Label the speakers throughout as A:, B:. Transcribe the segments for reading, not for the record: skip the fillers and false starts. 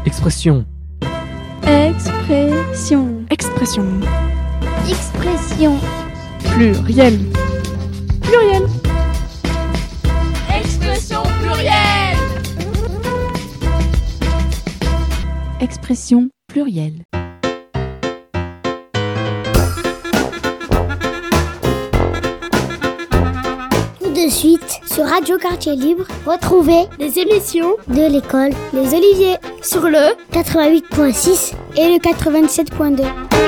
A: Expression.
B: Expression.
C: Expression.
D: Expression.
C: Pluriel.
B: Pluriel.
E: Expression plurielle.
C: Expression plurielle.
D: Tout de suite, sur Radio Quartier Libre, retrouvez les émissions de l'école Les Oliviers sur le 88.6 et le 87.2.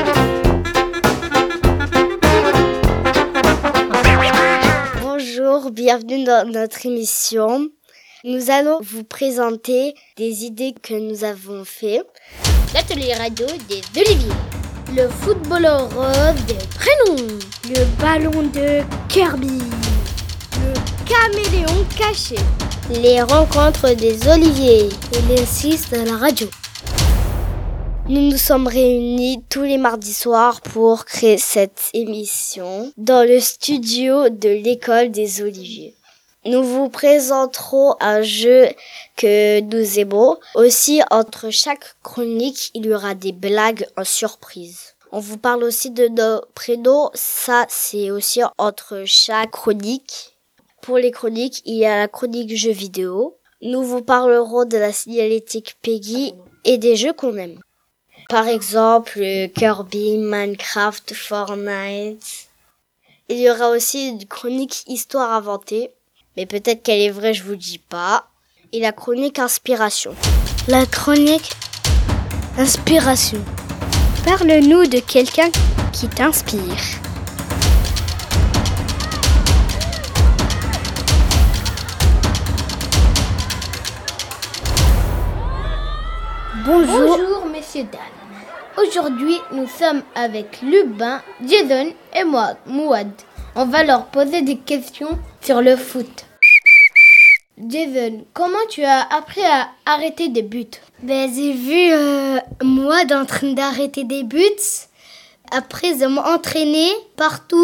D: Bonjour, bienvenue dans notre émission. Nous allons vous présenter des idées que nous avons fait. L'atelier radio des Oliviers. Le footballeur rose des prénoms. Le ballon de Kirby. Le caméléon caché. Les rencontres des Oliviers. Et les 6 de la radio. Nous nous sommes réunis tous les mardis soirs pour créer cette émission dans le studio de l'école des Oliviers. Nous vous présenterons un jeu que nous aimons. Aussi, entre chaque chronique, il y aura des blagues en surprise. On vous parle aussi de nos prénoms. Ça, c'est aussi entre chaque chronique. Pour les chroniques, il y a la chronique jeux vidéo. Nous vous parlerons de la signalétique Peggy et des jeux qu'on aime. Par exemple, Kirby, Minecraft, Fortnite. Il y aura aussi une chronique histoire inventée. Mais peut-être qu'elle est vraie, je vous dis pas. Et la chronique inspiration. La chronique inspiration. Parle-nous de quelqu'un qui t'inspire.
F: Bonjour messieurs, dames. Aujourd'hui, nous sommes avec Lubin, Jason et moi, Mouad. On va leur poser des questions sur le foot. Jason, comment tu as appris à arrêter des buts?
D: J'ai vu Mouad en train d'arrêter des buts. Après, je m'ai entraîné partout.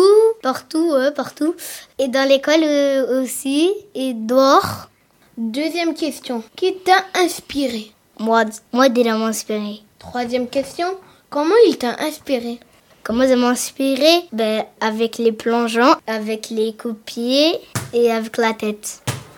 D: Et dans l'école aussi, et dehors.
F: Deuxième question, qui t'a inspiré?
D: Mouad, il m'a inspiré.
F: Troisième question, comment il t'a inspiré?
D: Comment ça m'a inspiré? Avec les plongeons, avec les coups de pied et avec la tête.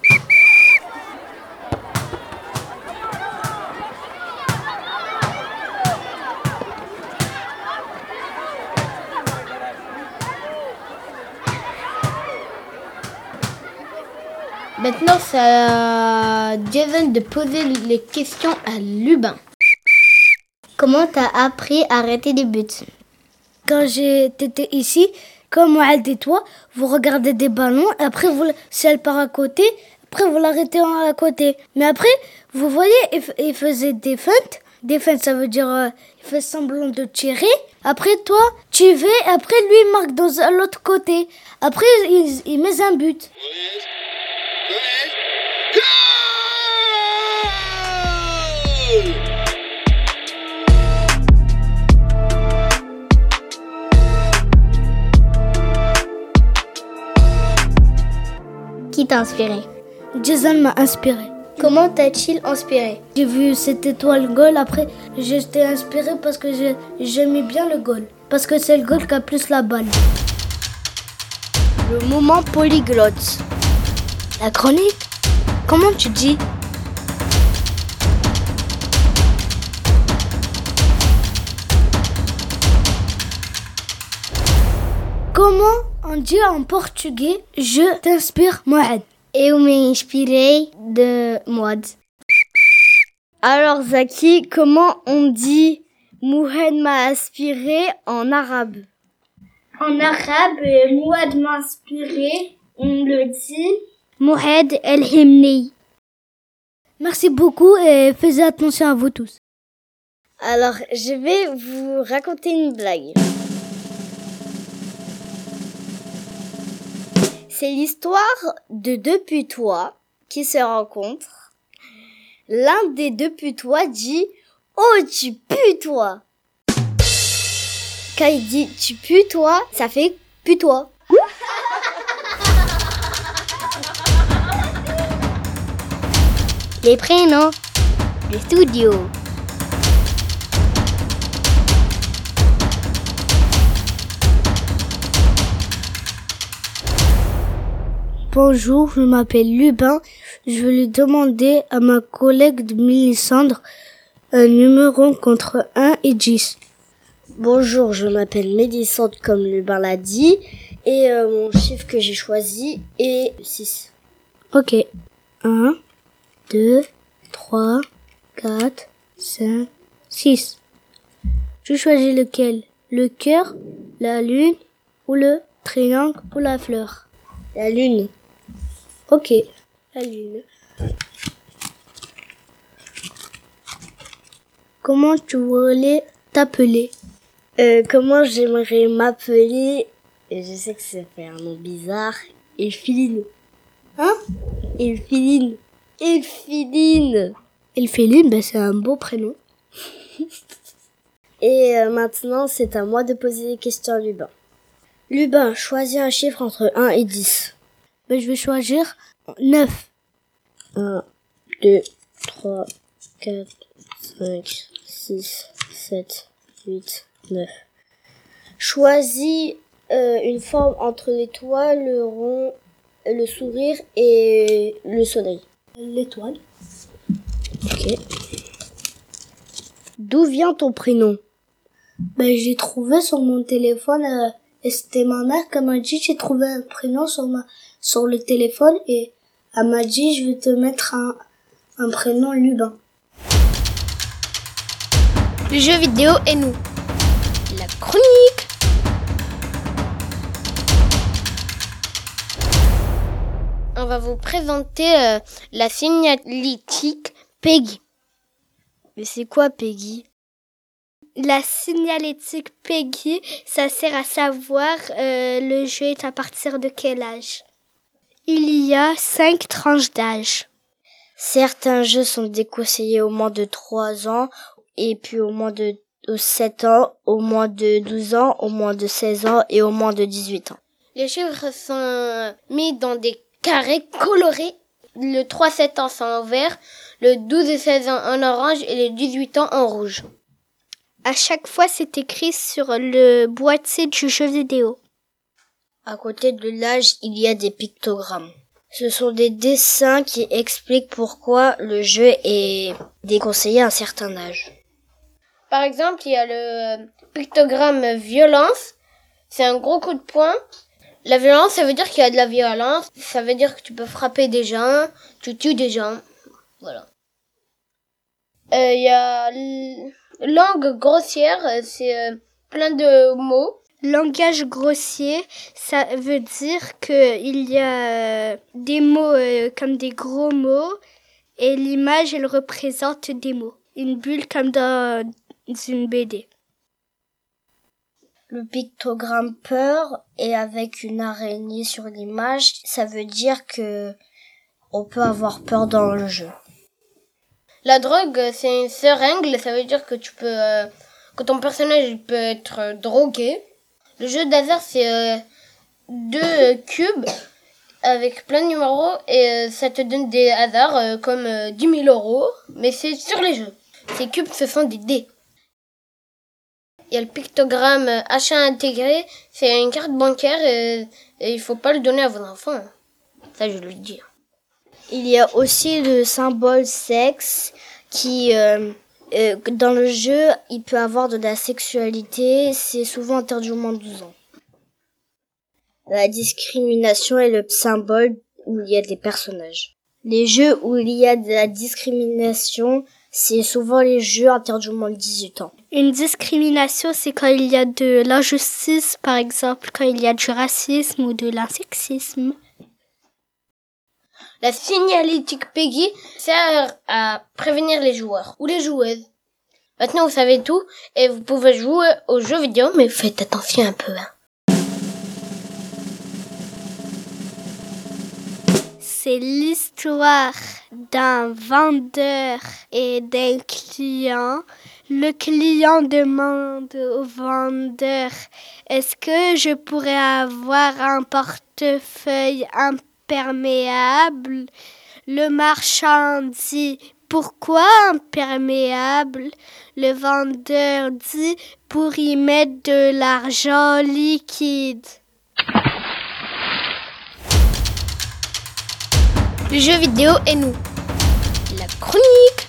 F: Maintenant, c'est à Jason de poser les questions à Lubin.
D: Comment t'as appris à arrêter les buts?
G: Quand j'étais ici, comme Mouad et toi, vous regardez des ballons, après si elle part à côté, après vous l'arrêtez à côté. Mais après, vous voyez, il faisait des feintes. Des feintes, ça veut dire il fait semblant de tirer. Après toi, tu vas, après lui il marque dans l'autre côté. Après il met un but.
D: Qui t'a inspiré?
G: Jason m'a inspiré.
D: Comment t'as-t-il inspiré?
G: J'ai vu cette étoile goal, après j'étais inspiré parce que j'aimais bien le goal. Parce que c'est le goal qui a plus la balle.
D: Le moment polyglotte. La chronique? Comment tu dis?
G: Comment on dit en portugais « Je t'inspire, Mouad ».
D: Eu me inspirei de Mouad. Alors Zaki, comment on dit « Mouad m'a inspiré » en arabe?
G: En arabe, Mouad m'a inspiré, on le dit
D: « Mouad el-Himni ».
G: Merci beaucoup et faites attention à vous tous.
D: Alors, je vais vous raconter une blague. C'est l'histoire de deux putois qui se rencontrent. L'un des deux putois dit « Oh, tu pues toi !» Quand il dit « Tu pues toi », ça fait « putois ». Les prénoms. Le studio.
G: Bonjour, je m'appelle Lubin. Je vais lui demander à ma collègue Mélissandre un numéro contre 1 et 10.
D: Bonjour, je m'appelle Mélissandre comme Lubin l'a dit. Et mon chiffre que j'ai choisi est 6.
G: Ok. 1, 2, 3, 4, 5, 6. Je choisis lequel? Le cœur, la lune ou le triangle ou la fleur?
D: La lune.
G: Ok, la lune. Comment tu voulais t'appeler?
D: Comment j'aimerais m'appeler? Je sais que ça fait un nom bizarre. Elphiline.
G: Hein?
D: Elphiline. Elphiline.
G: Elphiline, ben c'est un beau prénom.
D: Et maintenant, c'est à moi de poser des questions à Lubin. Lubin, choisis un chiffre entre 1 et 10.
G: Ben je vais choisir 9.
D: 1, 2, 3, 4, 5, 6, 7, 8, 9. Choisis une forme entre l'étoile, le rond, le sourire et le soleil.
G: L'étoile.
D: Ok. D'où vient ton prénom?
G: Ben j'ai trouvé sur mon téléphone, et c'était ma mère qui m'a dit j'ai trouvé un prénom sur le téléphone et elle m'a dit je vais te mettre un prénom Lubin.
F: Le jeu vidéo et nous. La chronique. On va vous présenter la signalétique Peggy.
D: Mais c'est quoi Peggy?
C: La signalétique Peggy, ça sert à savoir le jeu est à partir de quel âge. Il y a 5 tranches d'âge.
D: Certains jeux sont déconseillés au moins de 3 ans, et puis au moins de 7 ans, au moins de 12 ans, au moins de 16 ans et au moins de 18 ans.
F: Les chiffres sont mis dans des carrés colorés. Le 3-7 ans c'est en vert, le 12 et 16 ans en orange et les 18 ans en rouge.
C: À chaque fois, c'est écrit sur le boîtier du jeu vidéo.
D: À côté de l'âge, il y a des pictogrammes. Ce sont des dessins qui expliquent pourquoi le jeu est déconseillé à un certain âge.
F: Par exemple, il y a le pictogramme violence. C'est un gros coup de poing. La violence, ça veut dire qu'il y a de la violence. Ça veut dire que tu peux frapper des gens, tu tues des gens. Voilà. Il y a langue grossière, c'est plein de mots.
C: Langage grossier, ça veut dire qu'il y a des mots comme des gros mots et l'image, elle représente des mots. Une bulle comme dans une BD.
D: Le pictogramme peur est avec une araignée sur l'image. Ça veut dire que on peut avoir peur dans le jeu.
F: La drogue, c'est une seringue. Ça veut dire que que ton personnage peut être drogué. Le jeu d'hasard, c'est 2 cubes avec plein de numéros et ça te donne des hasards comme 10 000 €. Mais c'est sur les jeux. Ces cubes, ce sont des dés. Il y a le pictogramme achat intégré. C'est une carte bancaire et il faut pas le donner à vos enfants. Ça, je le dis.
D: Il y a aussi le symbole sexe qui, dans le jeu, il peut avoir de la sexualité. C'est souvent interdit au moins de 12 ans. La discrimination est le symbole où il y a des personnages. Les jeux où il y a de la discrimination, c'est souvent les jeux interdits au moins de 18 ans.
C: Une discrimination, c'est quand il y a de l'injustice, par exemple, quand il y a du racisme ou de l'insexisme.
F: La signalétique Peggy sert à prévenir les joueurs ou les joueuses. Maintenant, vous savez tout et vous pouvez jouer aux jeux vidéo, mais faites attention un peu.
C: C'est l'histoire d'un vendeur et d'un client. Le client demande au vendeur « Est-ce que je pourrais avoir un portefeuille imperméable ?» Le marchand dit « Pourquoi imperméable ?» Le vendeur dit « Pour y mettre de l'argent liquide. »
F: Le jeu vidéo et nous. La chronique.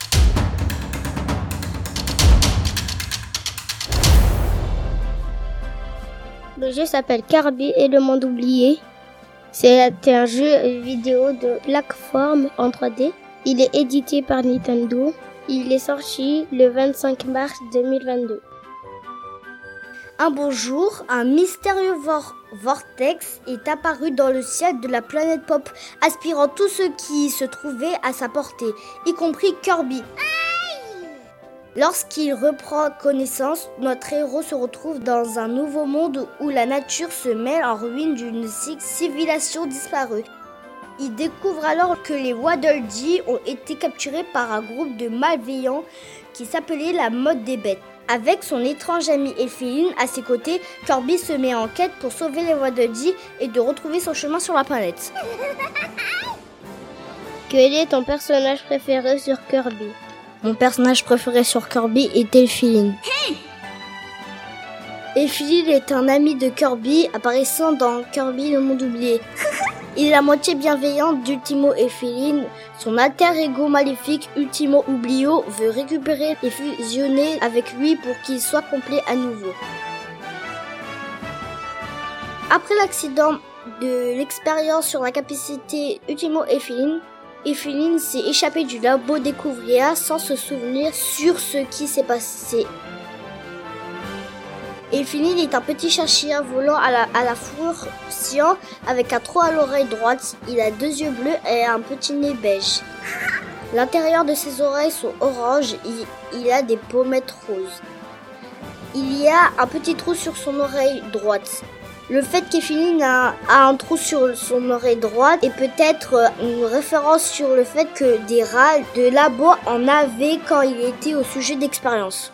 D: Le jeu s'appelle Kirby et le monde oublié. C'est un jeu vidéo de plateforme en 3D. Il est édité par Nintendo. Il est sorti le 25 mars 2022.
G: Un beau jour, un mystérieux vortex est apparu dans le ciel de la planète Pop, aspirant tout ce qui se trouvait à sa portée, y compris Kirby. Lorsqu'il reprend connaissance, notre héros se retrouve dans un nouveau monde où la nature se mêle en ruine d'une civilisation disparue. Il découvre alors que les Waddle Dee ont été capturés par un groupe de malveillants qui s'appelait la Mode des Bêtes. Avec son étrange ami Ephéline à ses côtés, Kirby se met en quête pour sauver les Waddle Dee et de retrouver son chemin sur la planète.
D: Quel est ton personnage préféré sur Kirby ?
G: Mon personnage préféré sur Kirby est Ephéline. Ephéline est un ami de Kirby apparaissant dans Kirby le monde oublié. Il est la moitié bienveillante d'Ultimo Ephéline. Son alter ego maléfique Ultimo Oublio veut récupérer et fusionner avec lui pour qu'il soit complet à nouveau. Après l'accident de l'expérience sur la capacité Ultimo Ephéline, Ephéline s'est échappée du labo Découvria sans se souvenir sur ce qui s'est passé. Ephéline est un petit chat-chien volant à la fourrure cyan avec un trou à l'oreille droite. Il a 2 yeux bleus et un petit nez beige. L'intérieur de ses oreilles sont orange et il a des pommettes roses. Il y a un petit trou sur son oreille droite. Le fait qu'Ephéline a un trou sur son oreille droite est peut-être une référence sur le fait que des rats de labo en avaient quand il était au sujet d'expérience.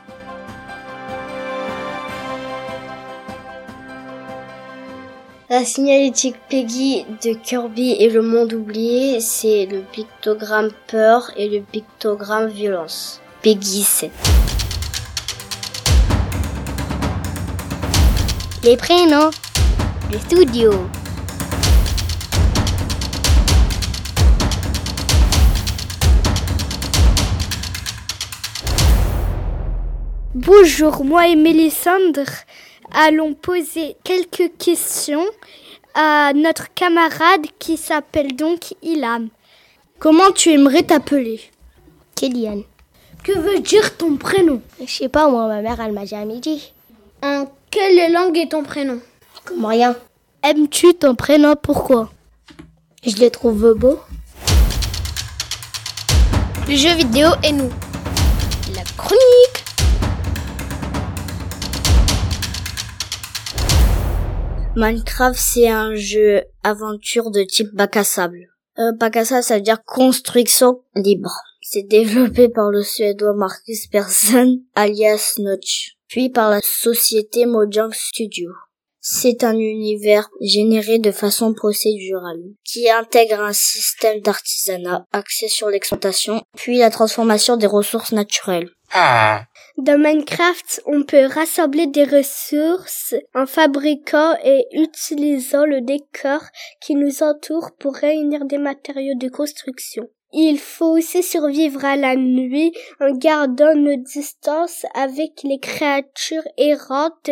G: La signalétique Peggy de Kirby et le monde oublié, c'est le pictogramme peur et le pictogramme violence. Peggy 7.
D: Les prénoms. Le studio.
C: Bonjour, moi et Mélissandre allons poser quelques questions à notre camarade qui s'appelle donc Ilham.
G: Comment tu aimerais t'appeler ?
D: Kéliane.
G: Que veut dire ton prénom ?
D: Je sais pas, moi, ma mère, elle m'a jamais dit.
F: En quelle langue est ton prénom ?
D: Comme rien.
G: Aimes-tu ton prénom ? Pourquoi ?
D: Je le trouve beau.
F: Le jeu vidéo et nous. La chronique.
G: Minecraft, c'est un jeu aventure de type bac à sable. Bac à sable, ça veut dire construction libre. C'est développé par le Suédois Marcus Persson, alias Notch, puis par la société Mojang Studio. C'est un univers généré de façon procédurale, qui intègre un système d'artisanat axé sur l'exploitation, puis la transformation des ressources naturelles.
C: Dans Minecraft, on peut rassembler des ressources en fabriquant et utilisant le décor qui nous entoure pour réunir des matériaux de construction. Il faut aussi survivre à la nuit en gardant nos distances avec les créatures errantes.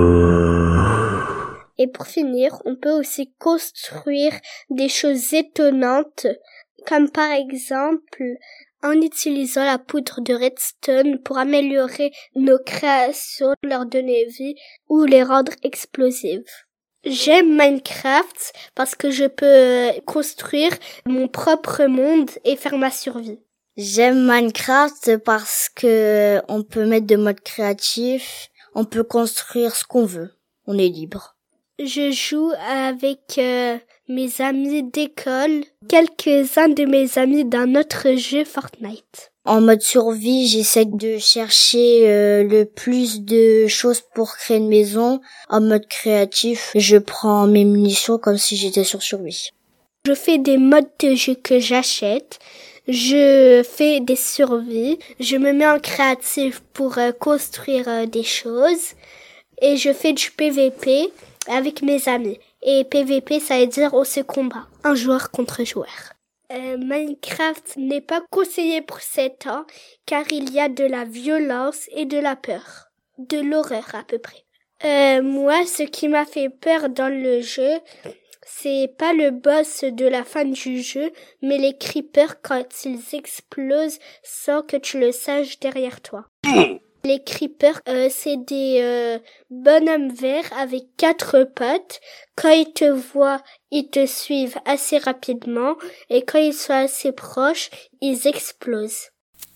C: Et pour finir, on peut aussi construire des choses étonnantes, comme par exemple en utilisant la poudre de redstone pour améliorer nos créations, leur donner vie ou les rendre explosives. J'aime Minecraft parce que je peux construire mon propre monde et faire ma survie.
G: J'aime Minecraft parce que on peut mettre de mode créatif, on peut construire ce qu'on veut, on est libre.
C: Je joue avec mes amis d'école, quelques-uns de mes amis dans notre jeu Fortnite.
G: En mode survie, j'essaie de chercher le plus de choses pour créer une maison. En mode créatif, je prends mes munitions comme si j'étais sur survie.
C: Je fais des modes de jeu que j'achète. Je fais des survies. Je me mets en créatif pour construire des choses. Et je fais du PVP avec mes amis. Et PVP, ça veut dire on se combat. Un joueur contre joueur. Minecraft n'est pas conseillé pour 7 ans car il y a de la violence et de la peur. De l'horreur à peu près. Moi, ce qui m'a fait peur dans le jeu, c'est pas le boss de la fin du jeu, mais les creepers quand ils explosent sans que tu le saches derrière toi. Les creepers, c'est des bonhommes verts avec 4 pattes. Quand ils te voient, ils te suivent assez rapidement et quand ils sont assez proches, ils explosent.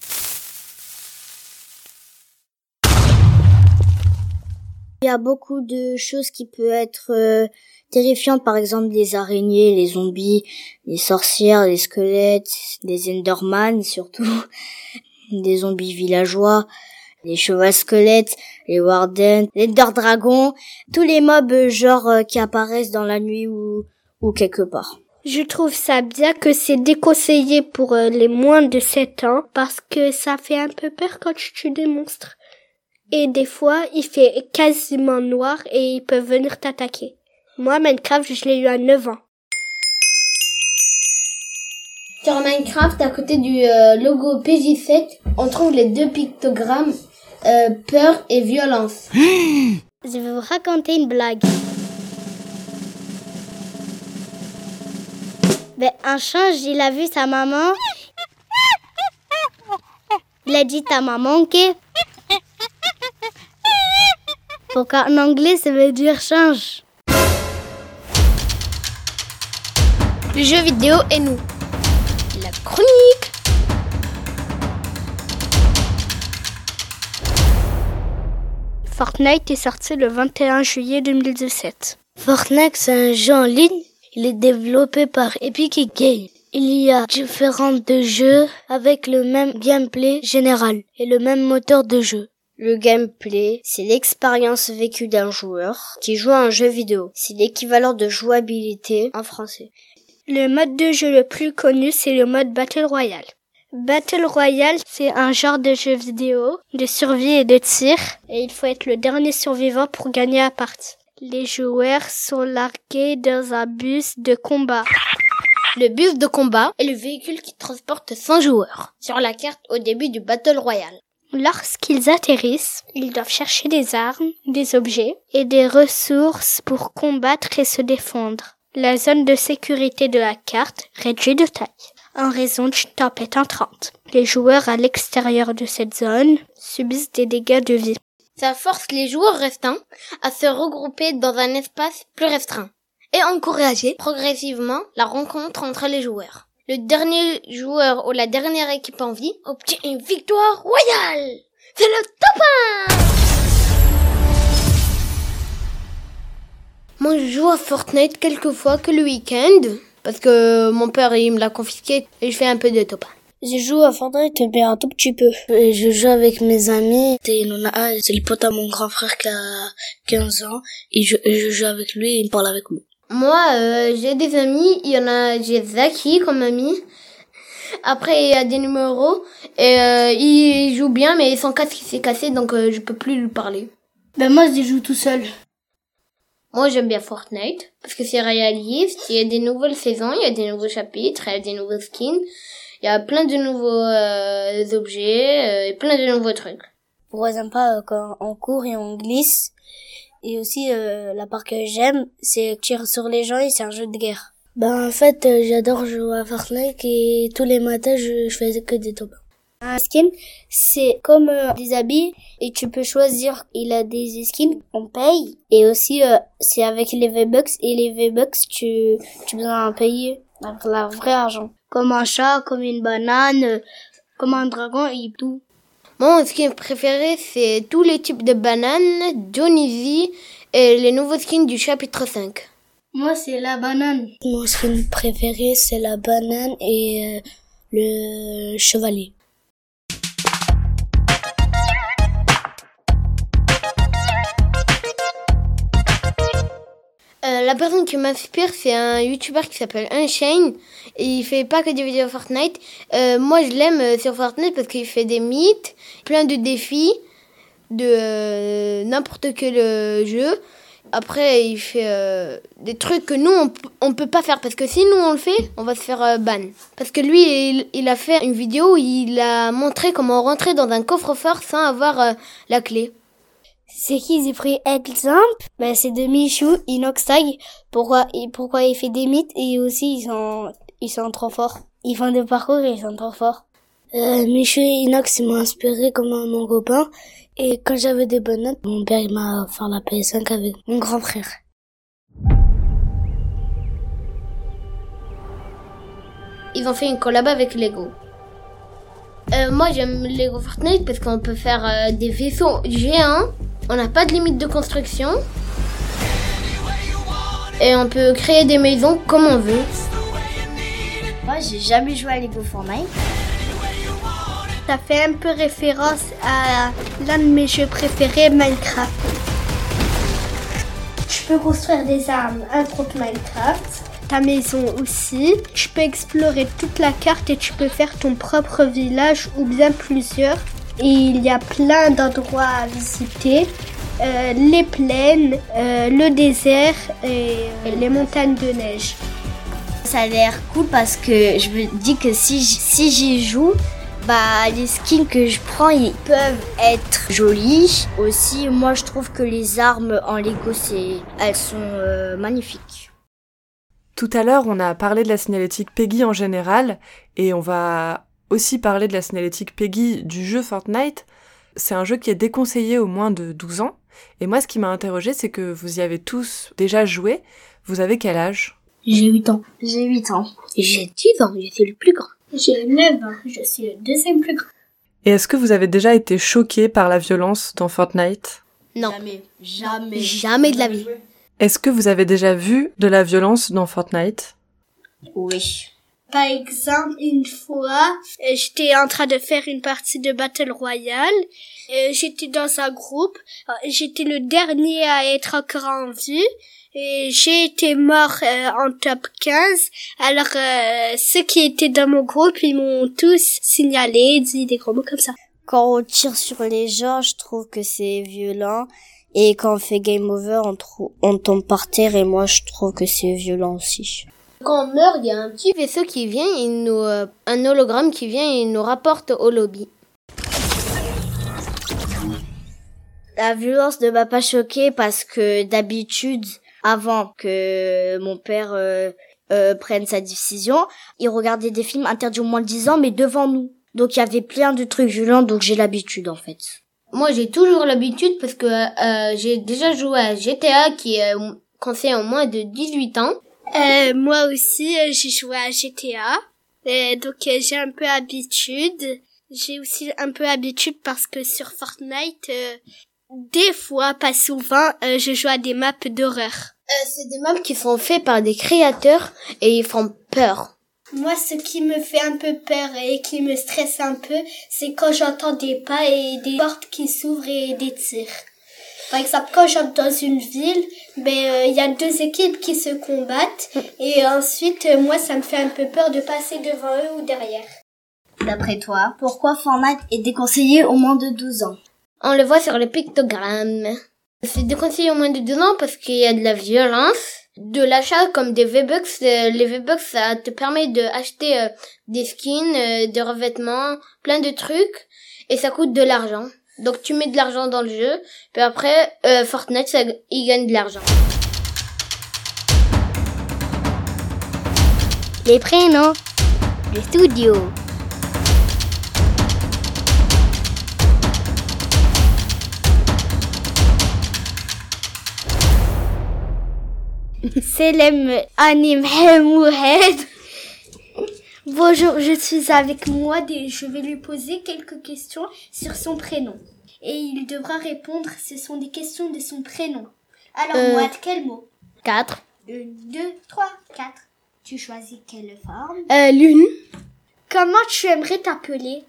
D: Il y a beaucoup de choses qui peuvent être terrifiantes, par exemple les araignées, les zombies, les sorcières, les squelettes, les Enderman surtout, des zombies villageois, les chevaux squelettes, les wardens, les dragons, tous les mobs qui apparaissent dans la nuit ou quelque part.
C: Je trouve ça bien que c'est déconseillé pour les moins de 7 ans parce que ça fait un peu peur quand tu tues des monstres. Et des fois, il fait quasiment noir et ils peuvent venir t'attaquer. Moi, Minecraft, je l'ai eu à 9 ans.
F: Sur Minecraft, à côté du logo PJ7, on trouve les 2 pictogrammes peur et violence.
D: Je vais vous raconter une blague. Un singe, il a vu sa maman. Il a dit ta maman que. Donc en anglais, ça veut dire singe.
F: Le jeu vidéo et nous. La chronique.
C: Fortnite est sorti le 21 juillet 2017.
G: Fortnite, c'est un jeu en ligne. Il est développé par Epic Games. Il y a différents jeux avec le même gameplay général et le même moteur de jeu.
D: Le gameplay, c'est l'expérience vécue d'un joueur qui joue à un jeu vidéo. C'est l'équivalent de jouabilité en français.
C: Le mode de jeu le plus connu, c'est le mode Battle Royale. Battle Royale, c'est un genre de jeu vidéo de survie et de tir, et il faut être le dernier survivant pour gagner la partie. Les joueurs sont largués dans un bus de combat.
F: Le bus de combat est le véhicule qui transporte 100 joueurs sur la carte au début du Battle Royale.
C: Lorsqu'ils atterrissent, ils doivent chercher des armes, des objets et des ressources pour combattre et se défendre. La zone de sécurité de la carte réduit de taille en raison d'une tempête entrante. Les joueurs à l'extérieur de cette zone subissent des dégâts de vie.
F: Ça force les joueurs restants à se regrouper dans un espace plus restreint et encourager progressivement la rencontre entre les joueurs. Le dernier joueur ou la dernière équipe en vie obtient une victoire royale. C'est le top 1. Moi, je joue à Fortnite quelques fois que le week-end parce que mon père il me l'a confisqué et je fais un peu de top 1.
G: Je joue à Fortnite, mais un tout petit peu. Et je joue avec mes amis. Il y en a un, c'est le pote à mon grand frère qui a 15 ans. Et je joue avec lui et il parle avec moi.
F: Moi, j'ai des amis. J'ai Zaki comme ami. Après, il y a des numéros. Et il joue bien, mais son casque s'est cassé, donc je peux plus lui parler.
G: Moi, je joue tout seul.
F: Moi, j'aime bien Fortnite parce que c'est réaliste. Il y a des nouvelles saisons, il y a des nouveaux chapitres, il y a des nouveaux skins. Il y a plein de nouveaux objets et plein de nouveaux trucs.
G: Pour exemple, quand on court et on glisse. Et aussi, la part que j'aime, c'est tirer sur les gens et c'est un jeu de guerre. En fait, j'adore jouer à Fortnite et tous les matins, je fais que des top 1. Un skin, c'est comme des habits et tu peux choisir. Il a des skins, on paye. Et aussi, c'est avec les V-Bucks et les V-Bucks, tu dois payer avec la vraie argent. Comme un chat, comme une banane, comme un dragon et tout.
F: Mon skin préféré, c'est tous les types de bananes, Johnny et les nouveaux skins du chapitre 5.
G: Moi, c'est la banane. Mon skin préféré, c'est la banane et le chevalier.
F: La personne qui m'inspire, c'est un youtubeur qui s'appelle Unchained. Et il fait pas que des vidéos Fortnite. Moi, je l'aime sur Fortnite parce qu'il fait des mythes, plein de défis de n'importe quel jeu. Après, il fait des trucs que nous, on peut pas faire. Parce que si nous, on le fait, on va se faire ban. Parce que lui, il a fait une vidéo où il a montré comment rentrer dans un coffre-fort sans avoir la clé.
G: C'est qui j'ai pris exemple? C'est de Michou, Inoxtag. Pourquoi il fait des mythes et aussi ils sont trop forts. Ils font des parcours et ils sont trop forts. Michou et Inox, ils m'ont inspiré comme mon copain. Et quand j'avais des bonnes notes, mon père il m'a offert la PS5 avec mon grand frère.
F: Ils ont fait une collab avec Lego. Moi, j'aime Lego Fortnite parce qu'on peut faire des vaisseaux géants. On n'a pas de limite de construction. Et on peut créer des maisons comme on veut.
D: Moi, j'ai jamais joué à Lego Fortnite.
C: Ça fait un peu référence à l'un de mes jeux préférés, Minecraft. Tu peux construire des armes, un compte Minecraft, ta maison aussi. Tu peux explorer toute la carte et tu peux faire ton propre village ou bien plusieurs. Et il y a plein d'endroits à visiter. Les plaines, le désert et les montagnes de neige.
D: Ça a l'air cool parce que je me dis que si j'y joue, les skins que je prends, ils peuvent être jolis. Aussi, moi, je trouve que les armes en Lego, elles sont magnifiques.
A: Tout à l'heure, on a parlé de la signalétique PEGI en général, et on va aussi parler de la signalétique PEGI du jeu Fortnite. C'est un jeu qui est déconseillé aux moins de 12 ans. Et moi, ce qui m'a interrogée, c'est que vous y avez tous déjà joué. Vous avez quel âge ?
G: J'ai 8 ans.
D: J'ai 8 ans.
F: J'ai 10 ans, je suis le plus grand.
C: J'ai 9 ans, je suis le deuxième plus grand.
A: Et est-ce que vous avez déjà été choqué par la violence dans Fortnite ?
F: Non.
D: Jamais.
F: Jamais de la vie.
A: Est-ce que vous avez déjà vu de la violence dans Fortnite ?
D: Oui.
C: Par exemple, une fois, j'étais en train de faire une partie de Battle Royale. J'étais dans un groupe. J'étais le dernier à être encore en vie. Et j'ai été mort en top 15. Alors, ceux qui étaient dans mon groupe, ils m'ont tous signalé, dit des gros mots comme ça.
D: Quand on tire sur les gens, je trouve que c'est violent. Et quand on fait game over, on tombe par terre et moi, je trouve que c'est violent aussi.
F: Quand on meurt, il y a un petit vaisseau qui vient, un hologramme qui vient et il nous rapporte au lobby.
D: La violence ne m'a pas choquée parce que d'habitude, avant que mon père prenne sa décision, il regardait des films interdits aux moins de 10 ans, mais devant nous. Donc il y avait plein de trucs violents, donc j'ai l'habitude en fait.
F: Moi, j'ai toujours l'habitude parce que j'ai déjà joué à GTA qui est conseillé aux moins de 18 ans.
C: Moi aussi, j'ai joué à GTA. Donc j'ai un peu habitude. J'ai aussi un peu habitude parce que sur Fortnite, des fois, pas souvent, je joue à des maps d'horreur.
F: C'est des maps qui sont faits par des créateurs et ils font peur.
C: Moi, ce qui me fait un peu peur et qui me stresse un peu, c'est quand j'entends des pas et des portes qui s'ouvrent et des tirs. Par exemple, quand j'entre dans une ville, il y a deux équipes qui se combattent et ensuite, moi, ça me fait un peu peur de passer devant eux ou derrière.
D: D'après toi, pourquoi Fortnite est déconseillé aux moins de 12 ans?
F: On le voit sur les pictogrammes. C'est déconseillé aux moins de 12 ans parce qu'il y a de la violence, de l'achat comme des V-Bucks. Les V-Bucks, ça te permet d'acheter des skins, des revêtements, plein de trucs et ça coûte de l'argent. Donc tu mets de l'argent dans le jeu, puis après Fortnite, il gagne de l'argent.
D: Les prénoms. Le studio.
C: Selem Anim Mouhed. Bonjour, je suis avec Mouad et je vais lui poser quelques questions sur son prénom. Et il devra répondre, ce sont des questions de son prénom. Alors Mouad, quel mot?
F: 4.
C: 1, 2, 3, 4. Tu choisis quelle forme?
F: Lune.
C: Comment tu aimerais t'appeler?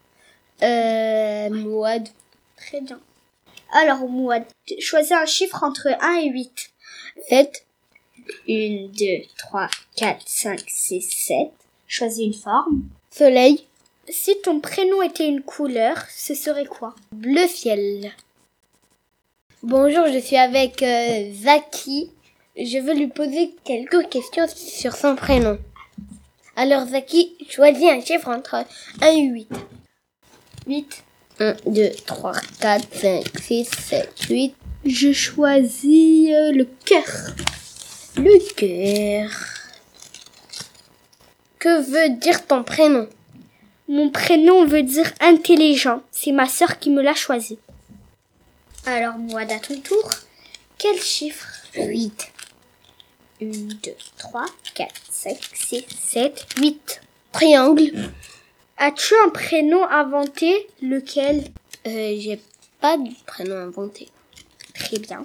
F: Mouad.
C: Très bien. Alors Mouad, choisis un chiffre entre 1 et 8.
F: 7.
C: 1, 2, 3, 4, 5, 6, 7. Choisis une forme.
F: Soleil.
C: Si ton prénom était une couleur, ce serait quoi?
F: Bleu ciel. Bonjour, je suis avec Zaki. Je veux lui poser quelques questions sur son prénom. Alors Zaki, choisis un chiffre entre 1 et 8. 8. 1, 2, 3, 4, 5, 6, 7, 8.
C: Je choisis le cœur.
F: Le cœur. Que veut dire ton prénom?
C: Mon prénom veut dire intelligent. C'est ma sœur qui me l'a choisi. Alors, Mouad, à ton tour, quel chiffre?
F: 8.
C: 1, 2, 3, 4, 5, 6, 7, 8.
F: Triangle.
C: As-tu un prénom inventé? Lequel?
F: J'ai pas de prénom inventé.
C: Très bien.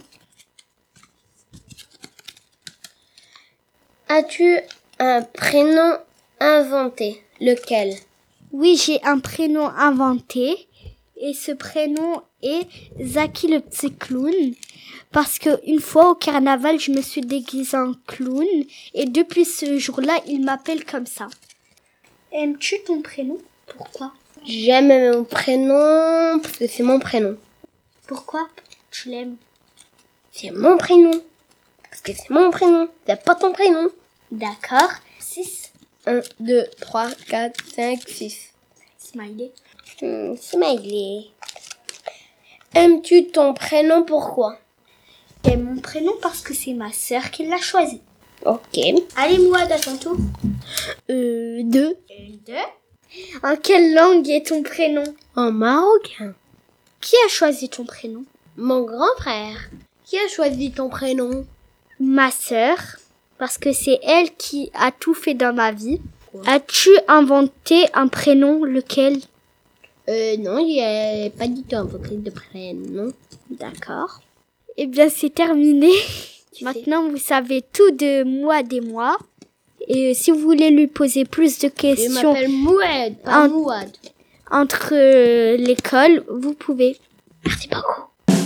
F: As-tu un prénom inventé? Lequel?
C: Oui, j'ai un prénom inventé. Et ce prénom est Zaki le petit clown. Parce qu'une fois au carnaval, je me suis déguisée en clown. Et depuis ce jour-là, il m'appelle comme ça. Aimes-tu ton prénom? Pourquoi?
F: J'aime mon prénom parce que c'est mon prénom.
C: Pourquoi tu l'aimes?
F: C'est mon prénom. Parce que c'est mon prénom. C'est pas ton prénom.
C: D'accord. 6.
F: 1, 2, 3, 4, 5, 6.
C: Smiley.
F: Smiley. Aimes-tu ton prénom? Pourquoi?
C: J'aime mon prénom parce que c'est ma sœur qui l'a choisi.
F: Ok.
C: Allez, Mouad, à ton tour.
F: 2.
C: 2. En quelle langue est ton prénom?
F: En marocain.
C: Qui a choisi ton prénom?
F: Mon grand frère. Qui a choisi ton prénom?
C: Ma sœur, parce que c'est elle qui a tout fait dans ma vie. As-tu inventé un prénom? Lequel?
F: Non, j'ai pas du tout inventé de prénom.
C: D'accord. Eh bien, c'est terminé. Maintenant, vous savez tout de Mouad et moi. Et si vous voulez lui poser plus de questions...
F: Je m'appelle Mouad, pas Mouad.
C: Entre l'école, vous pouvez.
F: Merci beaucoup.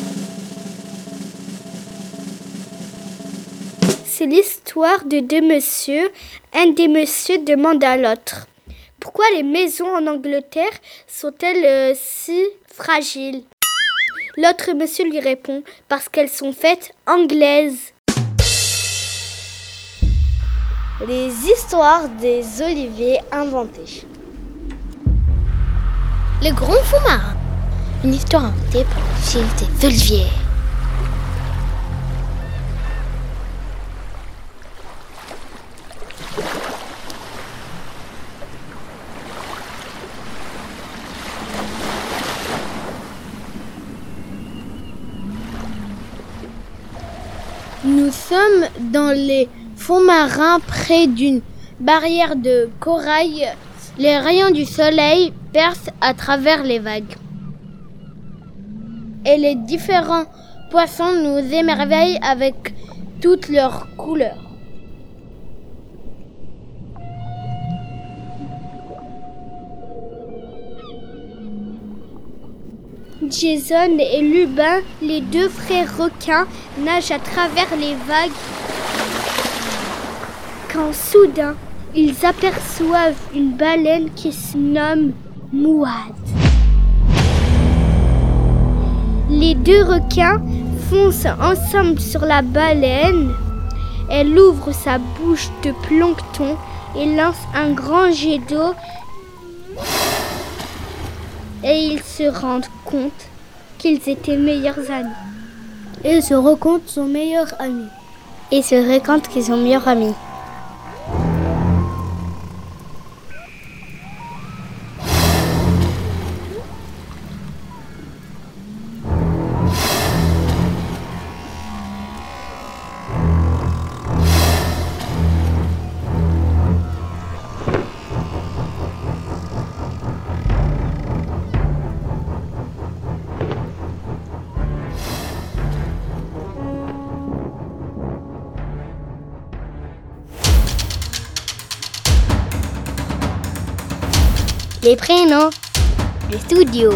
C: C'est l'histoire de deux messieurs. Un des messieurs demande à l'autre: pourquoi les maisons en Angleterre sont-elles si fragiles? L'autre monsieur lui répond: parce qu'elles sont faites anglaises.
D: Les histoires des oliviers inventés.
F: Le grand fou marin. Une histoire inventée par le fil des oliviers. Nous sommes dans les fonds marins près d'une barrière de corail. Les rayons du soleil percent à travers les vagues. Et les différents poissons nous émerveillent avec toutes leurs couleurs.
C: Jason et Lubin, les deux frères requins, nagent à travers les vagues quand soudain, ils aperçoivent une baleine qui se nomme Mouad. Les deux requins foncent ensemble sur la baleine. Elle ouvre sa bouche de plancton et lance un grand jet d'eau. Et ils se rendent compte qu'ils étaient meilleurs amis.
G: Ils se racontent son meilleur ami.
D: Ils se racontent qu'ils sont meilleurs amis. Les prénoms. Le studio.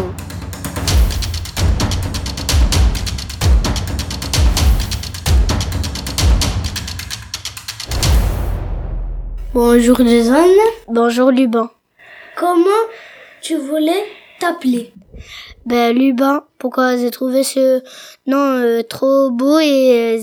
G: Bonjour Jason.
D: Bonjour Lubin.
G: Comment tu voulais t'appeler?
D: Lubin, pourquoi j'ai trouvé ce nom trop beau et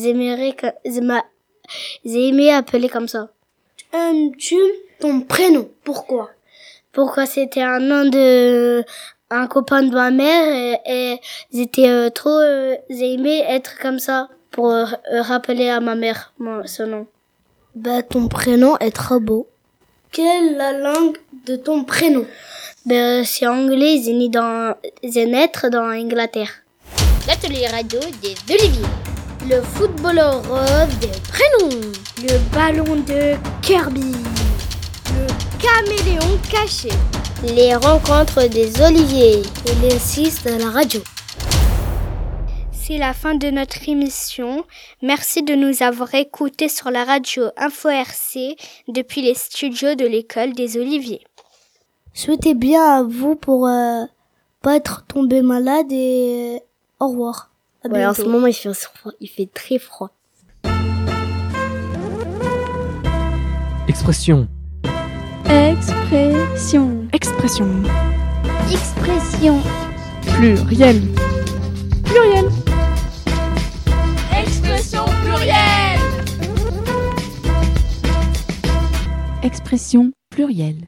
D: j'ai aimé appeler comme ça.
G: Aimes-tu ton prénom? Pourquoi?
D: Pourquoi c'était un nom de un copain de ma mère et j'étais j'ai aimé être comme ça pour rappeler à ma mère ce nom.
G: Ton prénom est trop beau. Quelle est la langue de ton prénom?
D: C'est anglais, j'ai né dans Angleterre.
F: L'atelier radio des Oliviers. Le footballeur rose des prénoms.
C: Le ballon de Kirby.
F: Le caméléon caché.
D: Les rencontres des Oliviers.
G: Et les 6 de la radio.
C: C'est la fin de notre émission. Merci de nous avoir écoutés sur la radio Info RC depuis les studios de l'école des Oliviers.
G: Souhaitez bien à vous pour pas être tombé malade et au revoir.
D: Ouais, en ce moment il fait très froid.
B: Expression.
E: Expression.
H: Expression.
F: Expression.
H: Pluriel.
E: Pluriel. Expression plurielle.
H: Expression plurielle.